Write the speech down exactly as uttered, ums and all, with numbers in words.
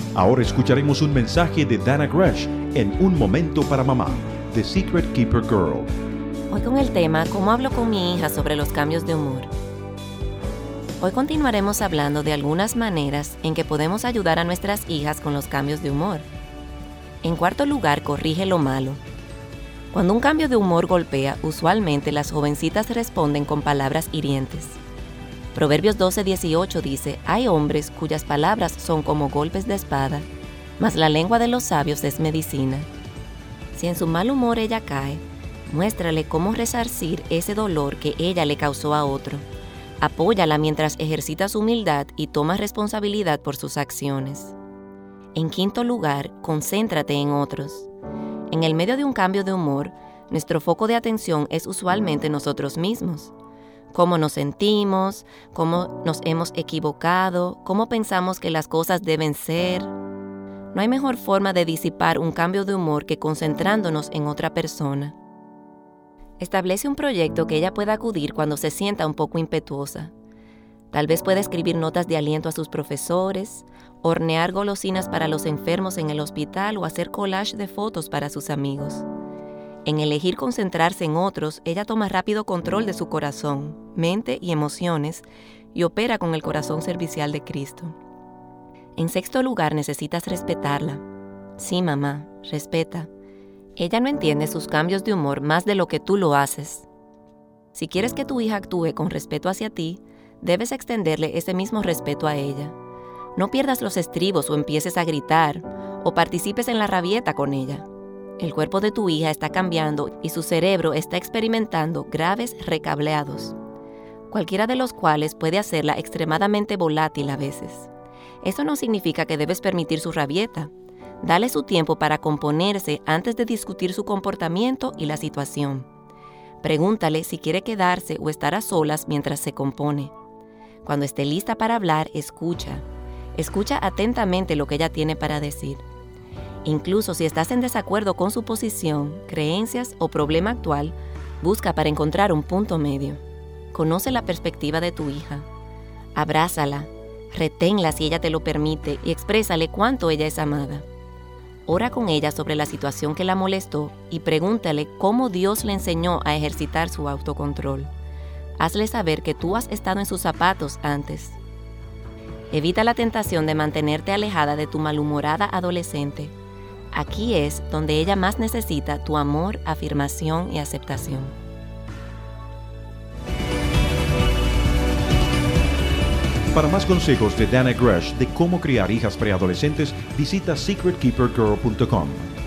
Ahora escucharemos un mensaje de Dana Gresh en Un Momento para Mamá, The Secret Keeper Girl. Hoy con el tema ¿Cómo hablo con mi hija sobre los cambios de humor? Hoy continuaremos hablando de algunas maneras en que podemos ayudar a nuestras hijas con los cambios de humor. En cuarto lugar, corrige lo malo. Cuando un cambio de humor golpea, usualmente las jovencitas responden con palabras hirientes. Proverbios doce dieciocho dice, hay hombres cuyas palabras son como golpes de espada, mas la lengua de los sabios es medicina. Si en su mal humor ella cae, muéstrale cómo resarcir ese dolor que ella le causó a otro. Apóyala mientras ejercita su humildad y toma responsabilidad por sus acciones. En quinto lugar, concéntrate en otros. En el medio de un cambio de humor, nuestro foco de atención es usualmente nosotros mismos. Cómo nos sentimos, cómo nos hemos equivocado, cómo pensamos que las cosas deben ser. No hay mejor forma de disipar un cambio de humor que concentrándonos en otra persona. Establece un proyecto que ella pueda acudir cuando se sienta un poco impetuosa. Tal vez pueda escribir notas de aliento a sus profesores, hornear golosinas para los enfermos en el hospital o hacer collage de fotos para sus amigos. En elegir concentrarse en otros, ella toma rápido control de su corazón, mente y emociones y opera con el corazón servicial de Cristo. En sexto lugar, necesitas respetarla. Sí, mamá, respeta. Ella no entiende sus cambios de humor más de lo que tú lo haces. Si quieres que tu hija actúe con respeto hacia ti, debes extenderle ese mismo respeto a ella. No pierdas los estribos o empieces a gritar, o participes en la rabieta con ella. El cuerpo de tu hija está cambiando y su cerebro está experimentando graves recableados, cualquiera de los cuales puede hacerla extremadamente volátil a veces. Eso no significa que debes permitir su rabieta. Dale su tiempo para componerse antes de discutir su comportamiento y la situación. Pregúntale si quiere quedarse o estar a solas mientras se compone. Cuando esté lista para hablar, escucha. Escucha atentamente lo que ella tiene para decir. Incluso si estás en desacuerdo con su posición, creencias o problema actual, busca para encontrar un punto medio. Conoce la perspectiva de tu hija. Abrázala, reténla si ella te lo permite y exprésale cuánto ella es amada. Ora con ella sobre la situación que la molestó y pregúntale cómo Dios le enseñó a ejercitar su autocontrol. Hazle saber que tú has estado en sus zapatos antes. Evita la tentación de mantenerte alejada de tu malhumorada adolescente. Aquí es donde ella más necesita tu amor, afirmación y aceptación. Para más consejos de Dana Gresh de cómo criar hijas preadolescentes, visita secret keeper girl punto com.